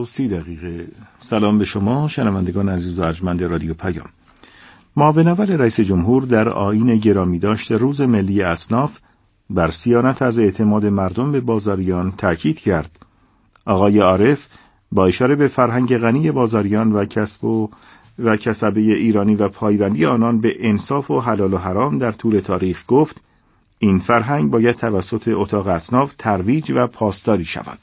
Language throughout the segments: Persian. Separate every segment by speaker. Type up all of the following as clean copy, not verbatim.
Speaker 1: 9:30. سلام به شما شنوندگان عزیز و ارجمند رادیو پیام. معاون اول رئیس جمهور در آیین گرامی داشت روز ملی اصناف بر صیانت از اعتماد مردم به بازاریان تاکید کرد. آقای عارف با اشاره به فرهنگ غنی بازاریان و کسبه ایرانی و پایبندی آنان به انصاف و حلال و حرام در طول تاریخ گفت این فرهنگ باید توسط اتاق اصناف ترویج و پاسداری شود.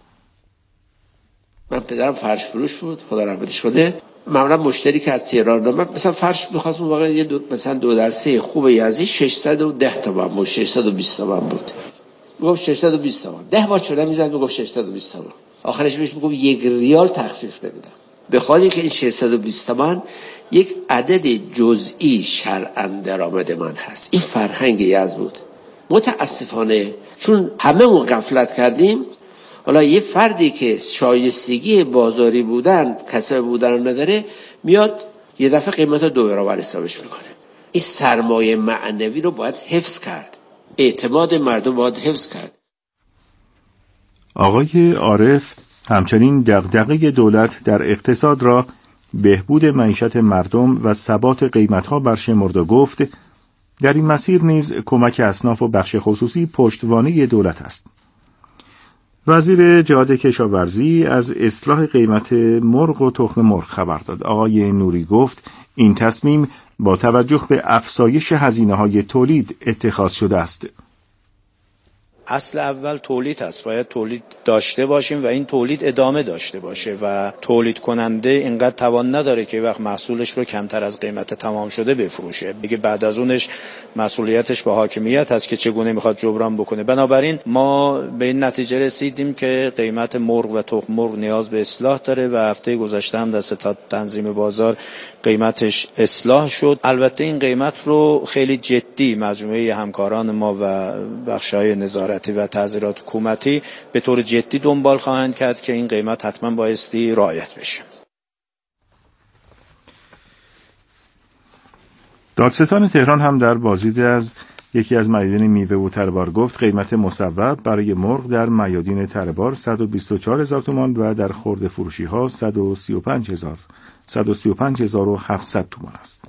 Speaker 2: من پدرم فرش فروش بود، خدا رحمتش کنه. معمولا مشتری که از تهران اومد مثلا فرش می‌خواست، اون واقعا مثلا 2x3 خوب یزدی 610 تومن بود، 620 تومن بود. میگفت 620 تومن. 10 بار چونه میزد میگفت 620 تومن. آخرش بهش میگفت 1 ریال تخفیف نمیدم. به خاطر اینکه این 620 تومن یک عدد جزئی شرعاً درآمد من هست. این فرهنگ یزد بود. متاسفانه چون هممون غفلت کردیم، حالا یه فردی که شایستگی بازاری بودن، کسب بودن رو نداره، میاد یه دفعه قیمت 2 برابر حسابش میکنه. این سرمایه معنوی رو باید حفظ کرد. اعتماد مردم باید حفظ کرد.
Speaker 1: آقای عارف همچنین دغدغه دولت در اقتصاد را بهبود معیشت مردم و ثبات قیمت‌ها برشمرد و گفت در این مسیر نیز کمک اصناف و بخش خصوصی پشتوانه دولت است. وزیر جهاد کشاورزی از اصلاح قیمت مرغ و تخم مرغ خبر داد. آقای نوری گفت این تصمیم با توجه به افزایش هزینه‌های تولید اتخاذ شده است.
Speaker 3: اصل اول تولید هست، باید تولید داشته باشیم و این تولید ادامه داشته باشه و تولید کننده اینقدر توان نداره که وقت محصولش رو کمتر از قیمت تمام شده بفروشه. دیگه بعد از اونش مسئولیتش با حاکمیت هست که چگونه میخواد جبران بکنه. بنابراین ما به این نتیجه رسیدیم که قیمت مرغ و تخم مرغ نیاز به اصلاح داره و هفته گذشته هم در ستاد تنظیم بازار قیمتش اصلاح شد. البته این قیمت رو خیلی جدی مجموعه همکاران ما و بخش‌های نظارتی و تعزیرات حکومتی به طور جدی دنبال خواهند کرد که این قیمت حتما بایستی رعایت بشه.
Speaker 1: دادستان تهران هم در بازدید از یکی از میادین میوه و تربار گفت قیمت مصوب برای مرغ در میادین تربار 124,000 تومان و در خرده فروشی ها 135,700 تومان است.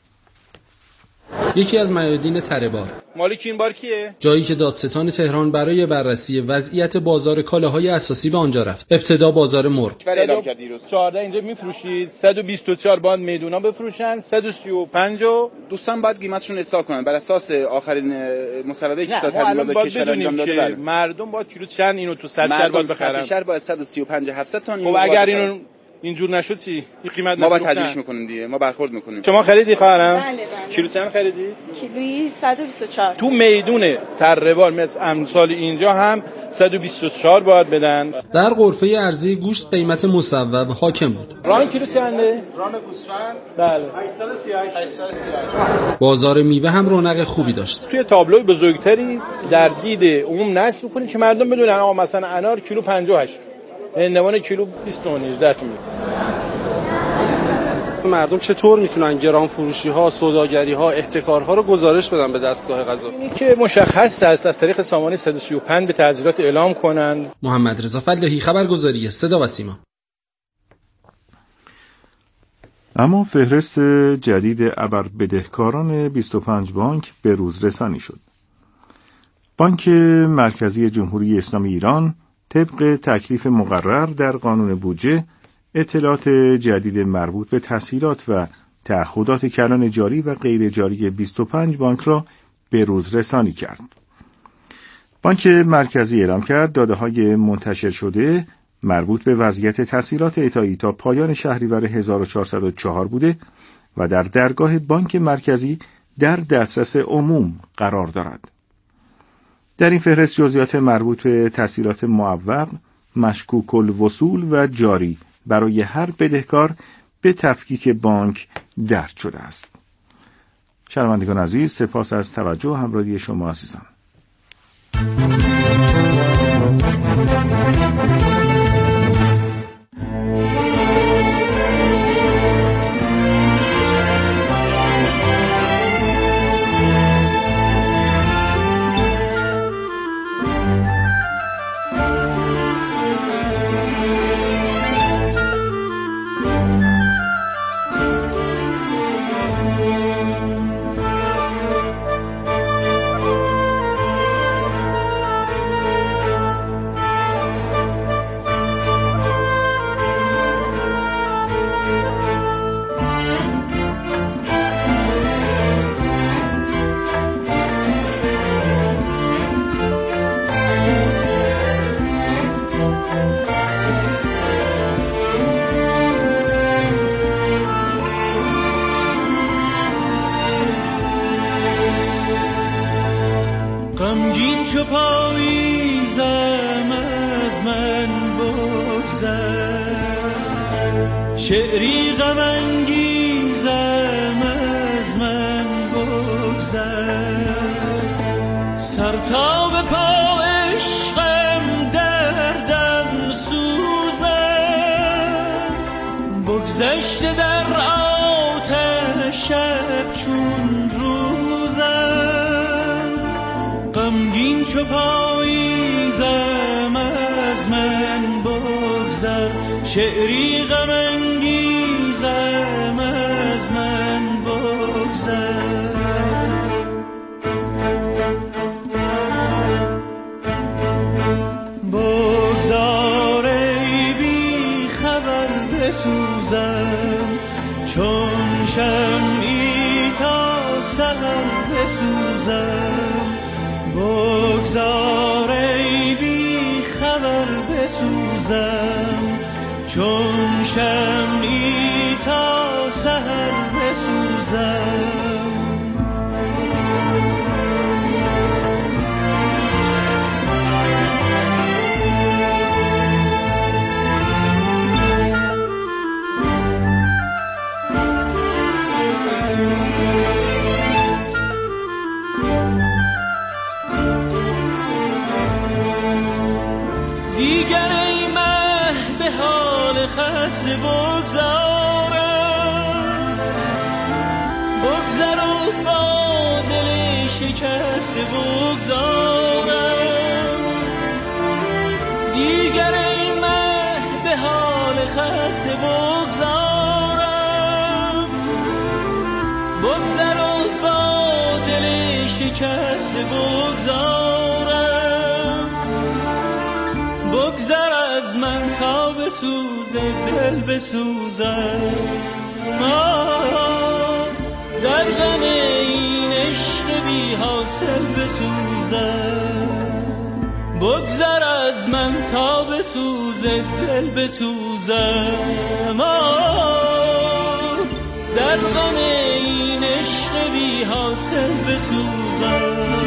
Speaker 4: یکی از میادین تربار.
Speaker 5: مالک این بار کیه؟
Speaker 4: جایی که دادستان تهران برای بررسی وضعیت بازار کالاهای اساسی به آنجا رفت. ابتدا بازار مرغ.
Speaker 5: 14 اینجا میفروشید، 124 باید میدونا بفروشن، 135
Speaker 6: دوستان باید قیمتشون اصلاح کنن بر اساس آخرین مصوبه که داد حزب کشور انجام داده.
Speaker 5: مردم باید کیلو چند اینو تو 100 شهر باید بخرن.
Speaker 6: شهر باید 135,700 تومان.
Speaker 5: خب اگر اینو اینجور نشد چی؟ این قیمت
Speaker 6: ما باید تجریش میکنیم دیگه، ما برخورد میکنیم.
Speaker 5: شما خریدی خواهرم؟
Speaker 7: بله.
Speaker 5: کیلو چند خریدی؟
Speaker 7: کیلویی 124.
Speaker 5: تو میدون تربار مثل امثال اینجا هم 124 باید بدن.
Speaker 4: در غرفه عرضه گوشت قیمت مصوب حاکم بود.
Speaker 5: ران کیلو چنده؟ ران گوسفند بله 838.
Speaker 4: بازار میوه هم رونق خوبی داشت.
Speaker 5: توی تابلوی بزرگتری در دید عموم نصب می‌کنیم که مردم بدونن آقا مثلا انار کیلو 58 هندوانه کیلو 29 تومن.
Speaker 8: مردم چطور میتونن گران فروشی ها، سوداگری ها، احتکارها رو گزارش بدن به دستگاه قضا؟
Speaker 5: اینی که مشخص است از طریق سامانه 135 به تعزیرات اعلام کنند.
Speaker 4: محمد رضا فلاحی، خبرگزاری صدا و سیما.
Speaker 1: اما فهرست جدید ابر بدهکاران 25 بانک به روز رسانی شد. بانک مرکزی جمهوری اسلامی ایران طبق تکلیف مقرر در قانون بودجه اطلاعات جدید مربوط به تسهیلات و تعهدات کلان جاری و غیر جاری 25 بانک را به روز رسانی کرد. بانک مرکزی اعلام کرد داده‌های منتشر شده مربوط به وضعیت تسهیلات اعطایی تا پایان شهریور 1404 بوده و در درگاه بانک مرکزی در دسترس عموم قرار دارد. در این فهرست جزئیات مربوط به تسهیلات معوق، مشکوک الوصول و جاری برای هر بدهکار به تفکیک بانک درج شده است. شنوندگان عزیز، سپاس از توجه و همراهی شما عزیزان.
Speaker 9: چو پاییزم از من بگذر، شعری غم انگیزم از من بگذر، سر تا به پا عشقم دردم سوزم، بگذشته در آتش شب چون روزم، غمگین چو پاییزم از من بگذر، شعری غم انگیزم از من بگذر. بگذار ای بی خبر بسوزم، چون شمعی تا سحر بسوزم، بگذار ای بی خبر بسوزم، چون شمعی تا سحر بسوزم. دیگر ای مه به حال خسته بگذارم، بگذر و با دل شکسته بگذارم، دیگر ای مه به حال خسته بگذارم، بگذر و با دل شکسته بگذارم، بگذر از من تا بسوزه دل بسوزم، در غم این عشق بی حاصل بسوزم، بگذر از من تا بسوزه دل بسوزم، در غم این عشق بی حاصل بسوزم.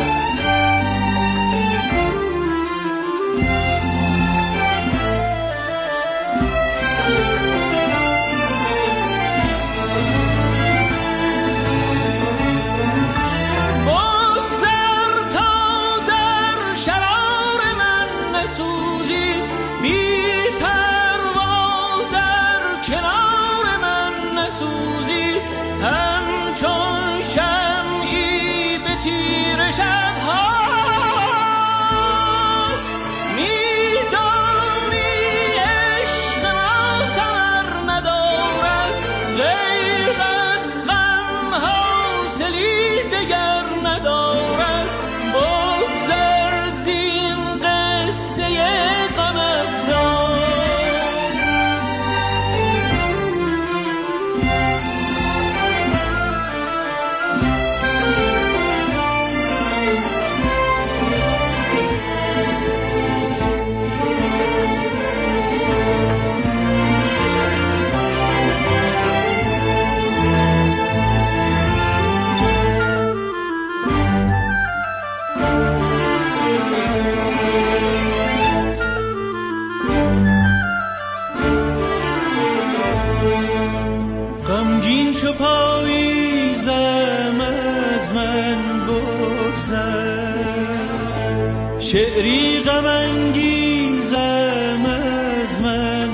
Speaker 9: شعری غم انگیزم از من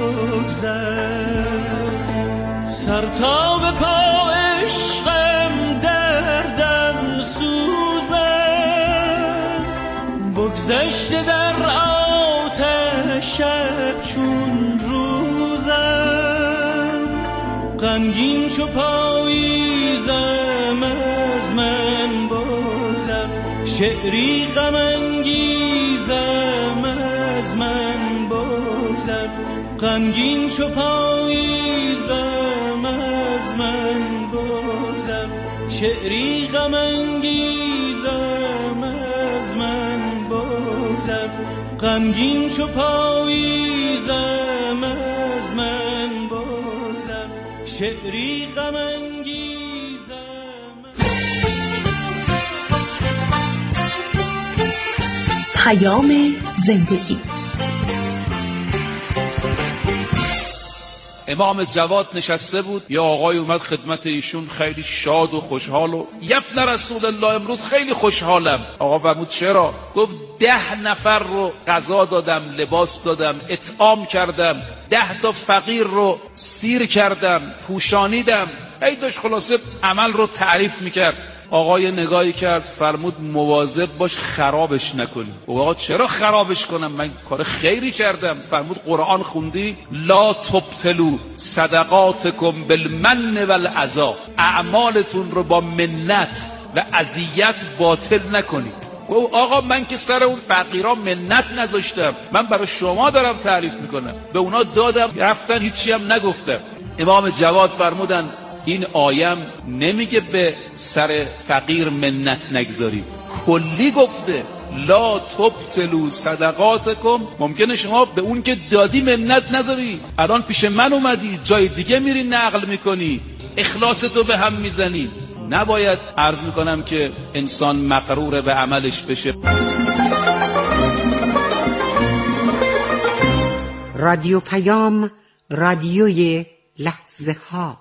Speaker 9: بگذر، سر تا به پا عشقم دردم سوزم، بگذشته در آتش شب چون روزم، غمگین چو پاییزم از من بگذر، شعری غم انگیزم از من بگذر، غمگین چو پاییزم از من بگذر، شعری غم انگیزم از من بگذر، غمگین چو پاییزم از من بگذر، شعری غم انگیزم.
Speaker 10: زندگی.
Speaker 11: امام جواد نشسته بود، یه آقای اومد خدمت ایشون خیلی شاد و خوشحال و یبن رسول الله امروز خیلی خوشحالم. آقا فرمود چرا؟ گفت 10 نفر رو غذا دادم، لباس دادم، اطعام کردم، 10 تا فقیر رو سیر کردم، پوشانیدم. ای داشت خلاصه عمل رو تعریف میکرد. آقای نگاهی کرد فرمود مواظب باش خرابش نکنی. آقا چرا خرابش کنم؟ من کار خیری کردم. فرمود قرآن خوندی؟ لا تبطلوا صدقاتکم بالمن والعذا. اعمالتون رو با منت و اذیت باطل نکنید. آقا من که سر اون فقیران منت نذاشتم، من برای شما دارم تعریف میکنم. به اونا دادم رفتن، هیچی هم نگفتم. امام جواد فرمودن این آیم نمیگه به سر فقیر منت نگذارید، کلی گفته لا تبطلوا صدقاتکم. ممکنه شما به اون که دادی منت نذاری، الان پیش من اومدی جای دیگه میری نقل میکنی، اخلاصتو به هم میزنی. نباید عرض میکنم که انسان مغرور به عملش بشه.
Speaker 12: رادیو پیام، رادیوی لحظه ها.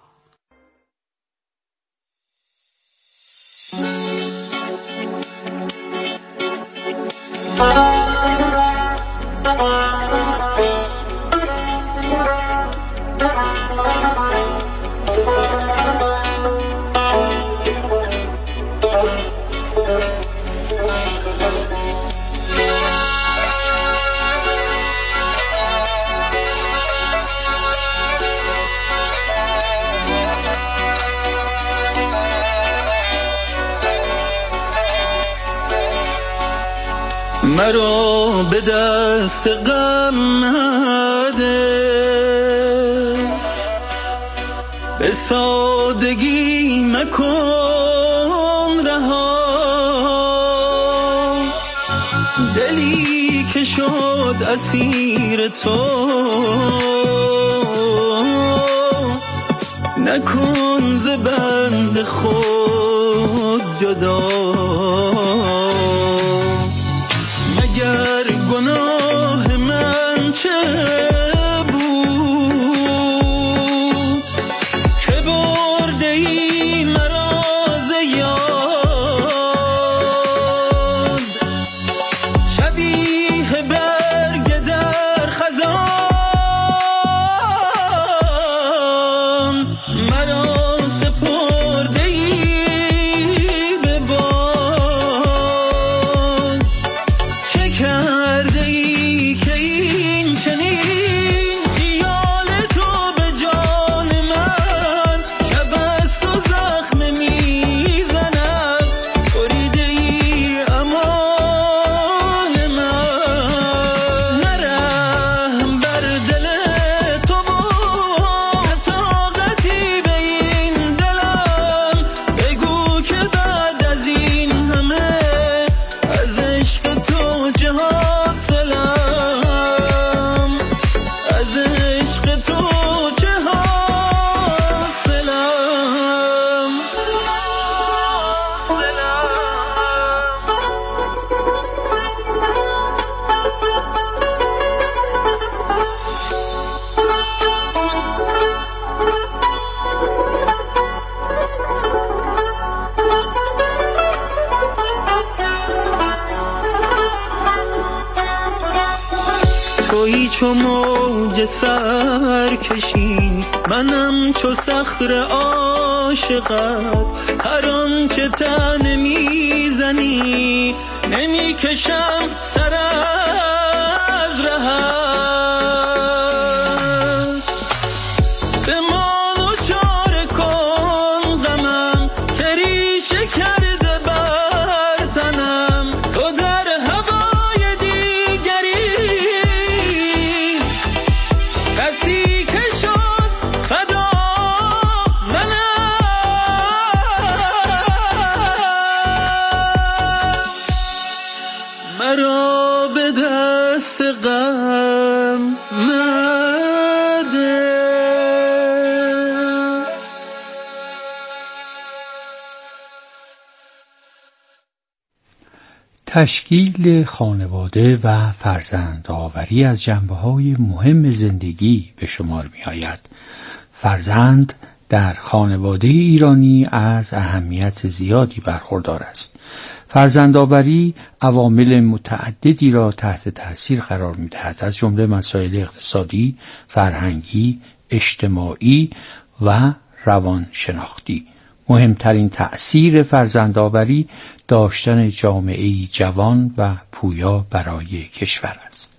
Speaker 9: مرا به دست غم مده، به سادگی مکن رها. دلی که شد اسیر تو نکن ز بند خود جدا. مگر گناه من چه بود که برده ای مرا ز یاد؟ شبیه برگ در خزان مرا سپرده ای به باد. چه کرده ای که این چنین خیال تو به جان من شب از تو زخم میزند؟ بریده ای امان من، نرحم بر دل تو و طاقتی به این دلم. بگو که بعد از این همه از عشق تو چه حاصلم؟ از عشق تو چه حاصلم؟ تویی چو موج سرکشی، منم چو صخره عاشقت. هر آنچه تن میزنی نمیکشم سر از رهت. بمان و چاره کن غمم که ریشه کرده بر تنم. تو در هوای دیگری کسی که شد فدا منم. مرا به
Speaker 10: تشکیل خانواده و فرزندآوری از جنبه‌های مهم زندگی به شمار می‌آید. فرزند در خانواده ایرانی از اهمیت زیادی برخوردار است. فرزندآوری عوامل متعددی را تحت تأثیر قرار می‌دهد، از جمله مسائل اقتصادی، فرهنگی، اجتماعی و روانشناختی. مهمترین تأثیر فرزندآوری داشتن جامعه‌ای جوان و پویا برای کشور است.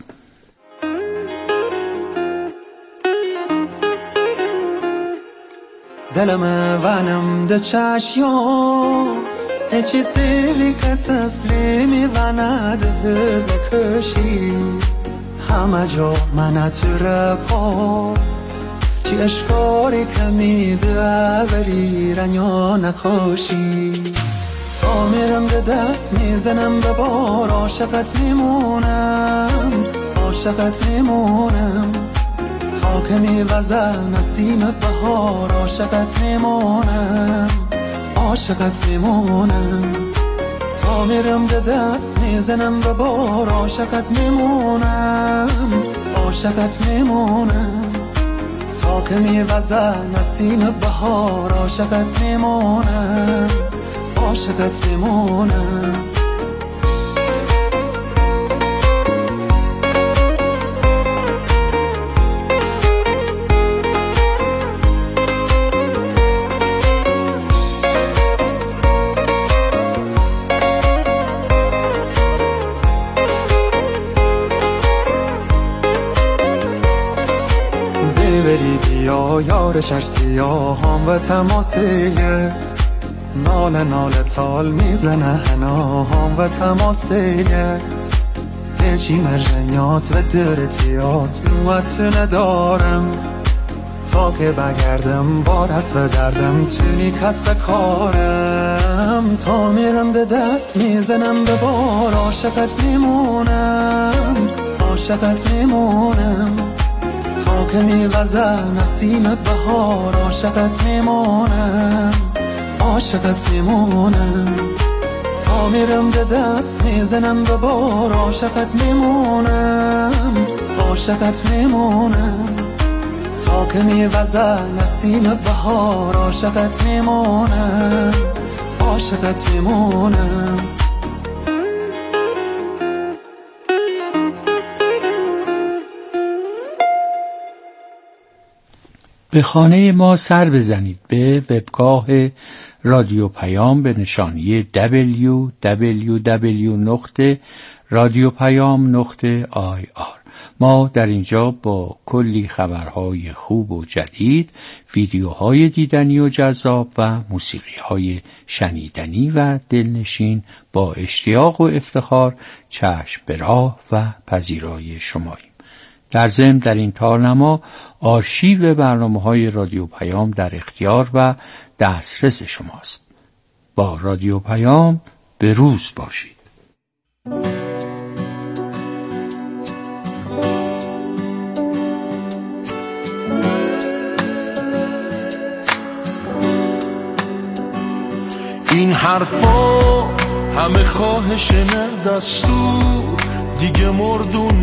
Speaker 9: دلم وانم ده چشیات هچی سیلی که تفلی میوانده زکشی همه جا من تو رپات چی اشکاری که میده ولی رنیا نخوشی تا میرم ده دست میزنم به بار عاشقت میمونم عاشقت میمونم تا که میوزه نسیم بهار عاشقت میمونم عاشقت میمونم تا میرم ده دست میزنم به بار عاشقت میمونم عاشقت میمونم تا که میوزه نسیم بهار عاشقت میمونم عاشقت میمونم یار شر سیاهام و تماسیت ناله ناله تال میزنه هناهام و تماسیت هیچی مرجنیات و درتیات نوات ندارم تا که بگردم بار هست و دردم تونی کس کارم تا میرم ده دست میزنم به بار عاشقت میمونم عاشقت میمونم تا که میوزه نسیم بهار عاشقت میمونم عاشقت میمونم تا میرم ده دست میزنم به بار عاشقت میمونم عاشقت میمونم تا که میوزه نسیم بهار عاشقت میمونم عاشقت میمونم
Speaker 10: به خانه ما سر بزنید، به وبگاه رادیو پیام به نشانی www.radiopayam.ir. ما در اینجا با کلی خبرهای خوب و جدید، ویدیوهای دیدنی و جذاب و موسیقیهای شنیدنی و دلنشین با اشتیاق و افتخار چشم به راه و پذیرای شماییم. در ضمن در این تارنما آرشیو برنامه‌های رادیو پیام در اختیار و دسترس شماست. با رادیو پیام به روز باشید.
Speaker 13: این حرفا همه خواهش نه دستور دیگه مردون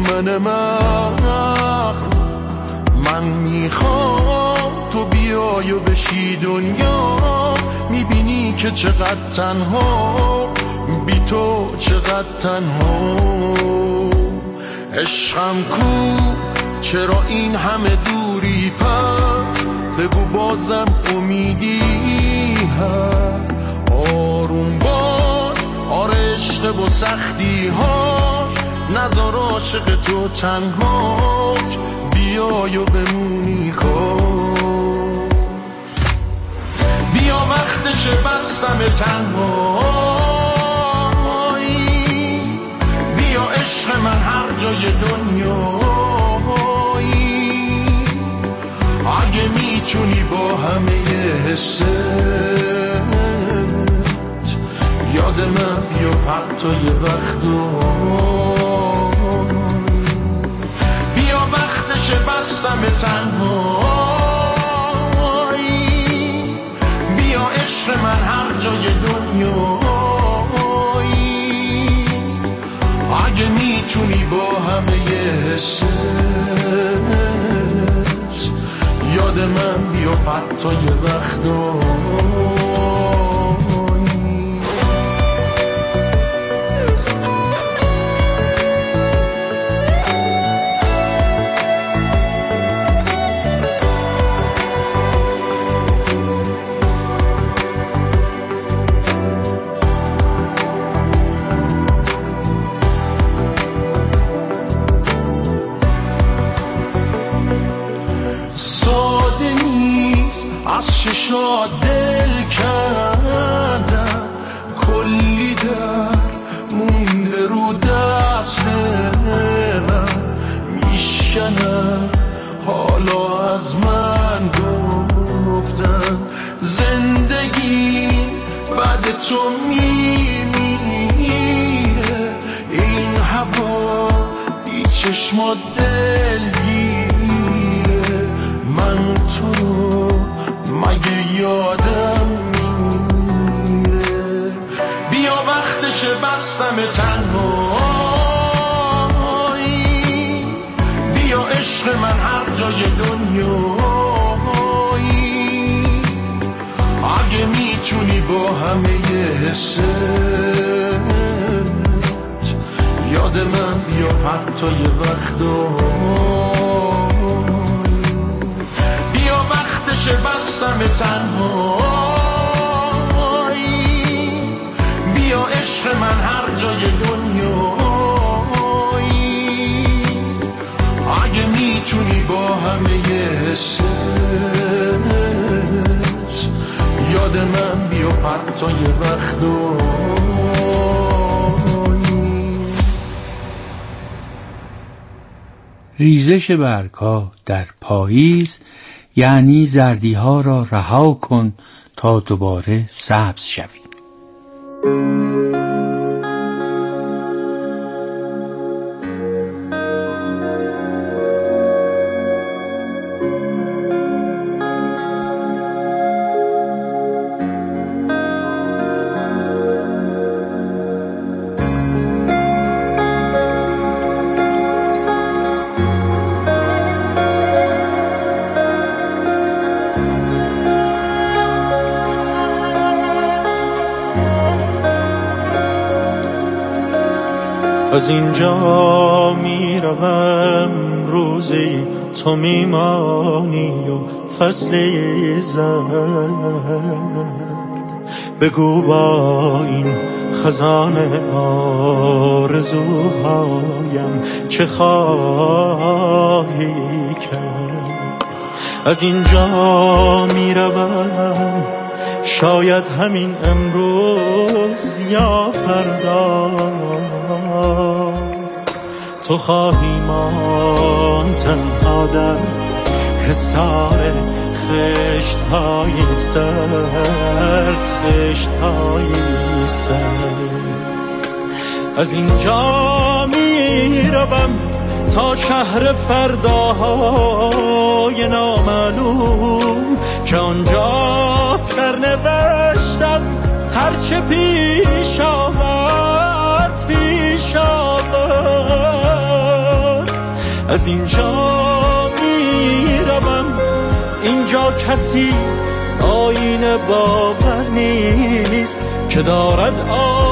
Speaker 13: من میخوام تو بیای و بشی دنیا میبینی که چقدر تنها بی تو چقدر تنها عشقم کو چرا این همه دوری پس بگو بازم امیدی هست آروم باش آره عشق و سختی هاش نذار عاشق تو تنهاش بیای و بمونی کن بیا وقتش بستم تنهایی بیا عشق من هر جای دنیایی اگه میتونی با همه حست یاد من بیا حتی یه وقتا بیا وقتش بستم تنهایی بیا عشق من هر جای دنیایی میتونی با همه حسش یاد من بیا حتی یه وقتایی. از چشات دل کردم کلی در مونده رو دست من میشکنم حالا از من گفتن زندگی بعد تو میمیره این هوا بی چشمات دلگیره من تو رو مگه یادم میره بیا وقتش بستم تنهایی بیا عشق من هر جای دنیایی اگه میتونی با همه حست یاد من بیا حتی یه وقتایی بیا وقتش بستم تنهایی بیا عشق من هر جای دنیایی اگه میتونی با همه حست یاد من بیا حتی یه وقتایی.
Speaker 10: ریزش برگ‌ها در پاییز یعنی زردی‌ها را رها کن تا دوباره سبز شوی.
Speaker 9: از اینجا میروم روزی تو میمانی و فصل زرد بگو با این خزانه آرزوهایم چه خواهی کرد. از اینجا میروم شاید همین امروز یا فردا تو خواهی ماند تنها در حصار خشت‌های سرد خشت‌های سرد. از اینجا میروم تا شهر فرداهای نامعلوم که آنجا سرنوشتم هرچه پیش آورد پیش آورد. از اینجا میروم اینجا کسی آینه باور نیست که دارد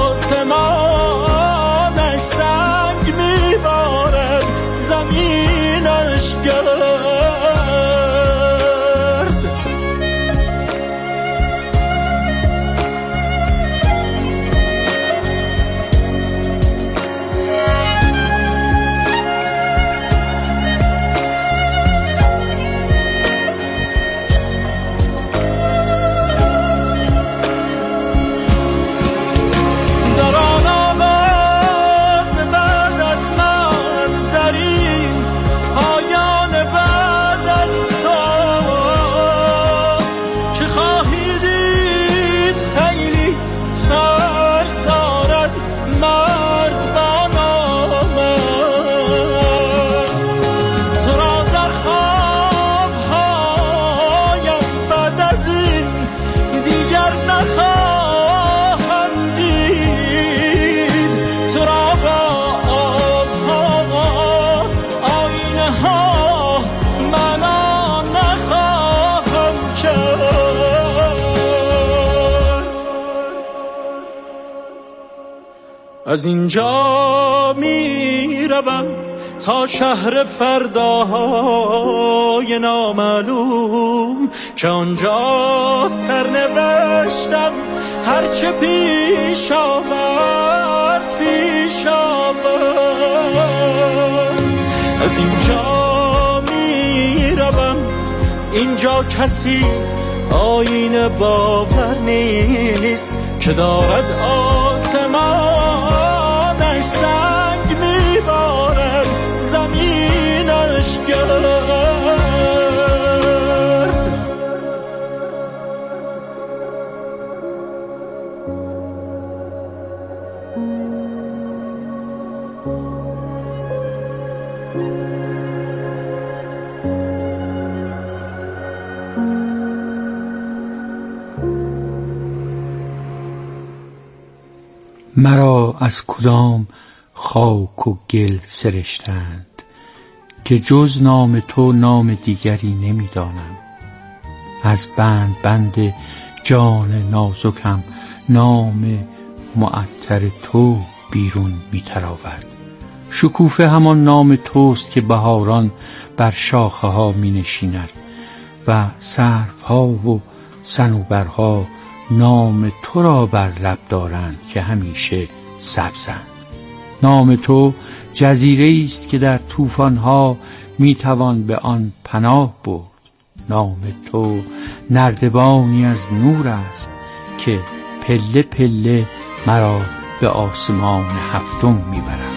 Speaker 9: آسمانش سنگ میبارد زمینش گرد. در آن از اینجا می روم تا شهر فرداهای نامعلوم که آنجا سرنوشتم هرچه پیش آورد پیش آورد. از اینجا می روم، اینجا کسی آیین باور نیست که دارد آسمانش سنگ میبارد زمینش گرد.
Speaker 10: مرا از کدام خاک و گل سرشتند که جز نام تو نام دیگری نمیدانم. از بند جان نازکم نام معطر تو بیرون میتراود. شکوفه همان نام توست که بهاران بر شاخه ها می نشیند و سروها و صنوبرها نام تو را بر لب دارند که همیشه سبزند. نام تو جزیره است که در طوفان‌ها میتوان به آن پناه برد. نام تو نردبانی از نور است که پله پله مرا به آسمان هفتم میبرد.